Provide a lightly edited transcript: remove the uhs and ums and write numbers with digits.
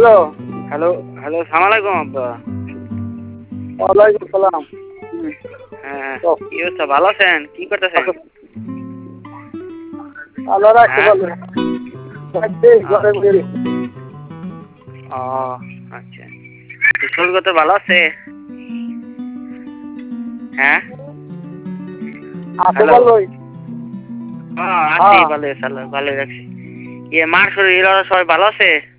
Hello. Hello hello, সালাম আলাইকুম আব্বা। ওয়ালাইকুম সালাম। হ্যাঁ, তো কি অবস্থা, ভালো আছেন? কি করতেছেন? আল্লাহ রাখতে হ্যাঁ? পারবে। ঘরে বসে ও আচ্ছা, স্কুল করতে ভালো আছে? হ্যাঁ, আছে হ্যালো। ভালোই। আছি হ্যাঁ ভালো, ভালো রাখছি। মার শরীর ওরা সবাই ভালো আছে?